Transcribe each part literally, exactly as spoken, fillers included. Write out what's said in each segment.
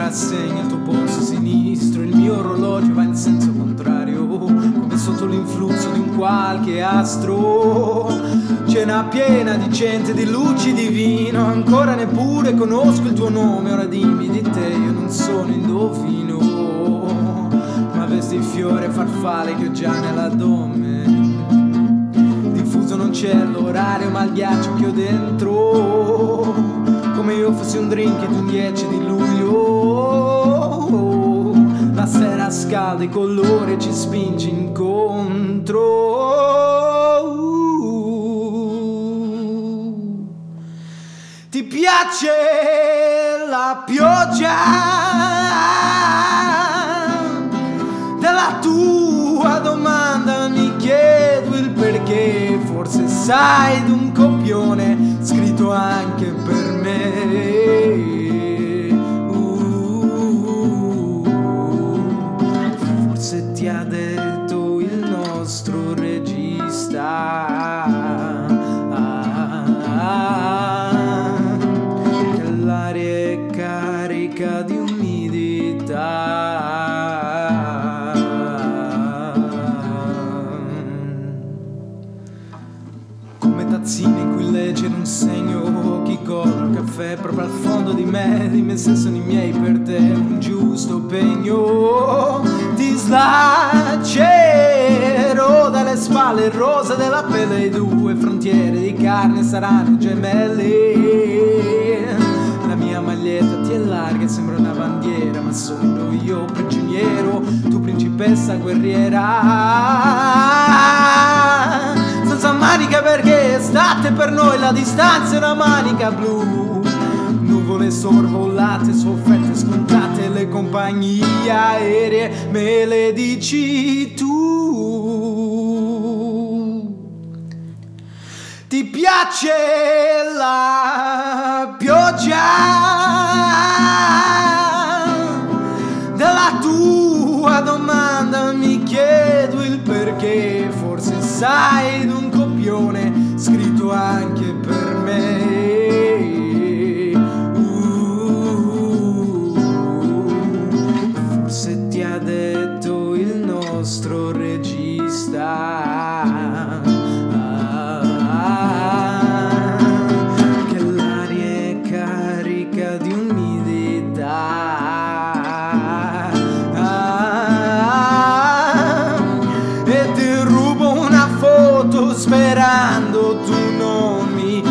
assegna il tuo polso sinistro, il mio orologio va in senso contrario, come sotto l'influsso di un qualche astro. Cena piena di gente, di luci, di vino, ancora neppure conosco il tuo nome. Ora dimmi di te, io non sono indovino, ma vesti il fiore farfalle che ho già nell'addome. Diffuso non c'è l'orario, ma il ghiaccio che ho dentro, come io fossi un drink di un dieci di luglio. La sera scalda, i colori ci spinge incontro. Ti piace la pioggia della tua domanda, mi chiedo il perché, forse sai d'un copione scritto anche per me. uh, Forse ti ha detto il nostro regista che l'aria è carica di umidità. Tazzine in cui leggere un segno, chi colora il caffè proprio al fondo di me, di me stesso e i miei per te, un giusto pegno. Ti slaccerò dalle spalle il rosa della pelle, i due frontiere di carne saranno gemelle. La mia maglietta ti è larga e sembra una bandiera, ma sono io prigioniero, tu principessa guerriera. Senza manica perché estate per noi la distanza è una manica blu. Nuvole sorvolate, sofferte scontate, le compagnie aeree me le dici tu. Ti piace la pioggia della tua domanda, mi chiedo il perché, forse sai d'un copione scritto anche per me. uh, Forse ti ha detto il nostro regista che l'aria è carica di umidità. Sperando tu non mi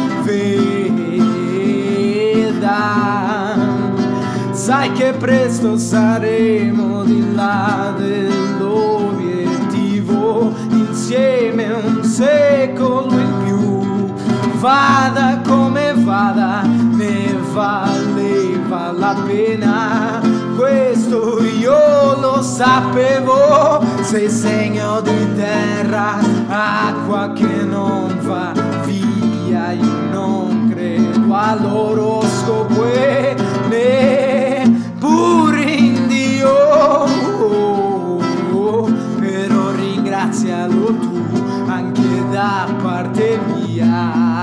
veda, sai che presto saremo di là dell'obiettivo, insieme un secolo in più. Vada come vada, ne valeva la pena, questo io lo sapevo. Sei segno di terra, acqua che non va via, io non credo all'oroscopo e neppure in Dio, però ringrazialo tu anche da parte mia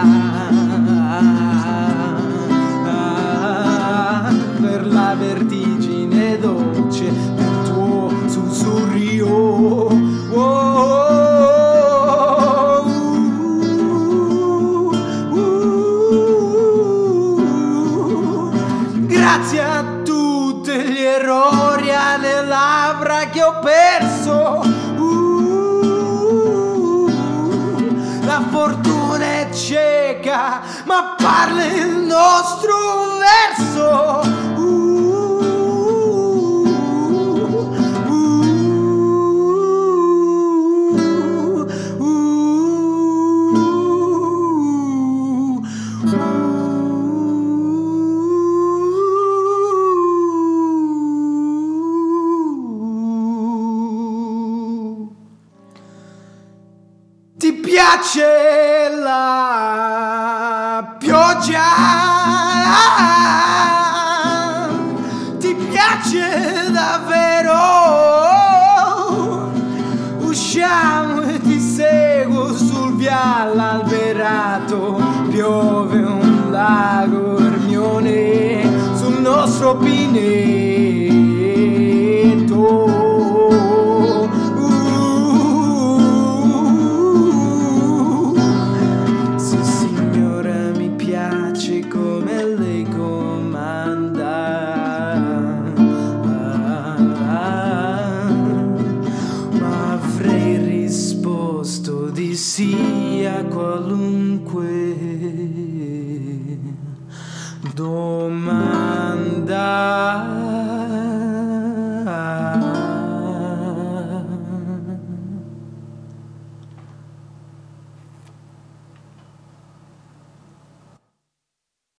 per la vertigine dolce del tuo sussurrio. Grazie a tutti gli errori alle labbra che ho perso, uh, la fortuna è cieca ma parla il nostro verso. uh, uh, uh, uh. Ti piace la pioggia? Ti piace davvero? Usciamo e ti seguo sul viale alberato, piove un lago Ermione sul nostro Pinè. Domanda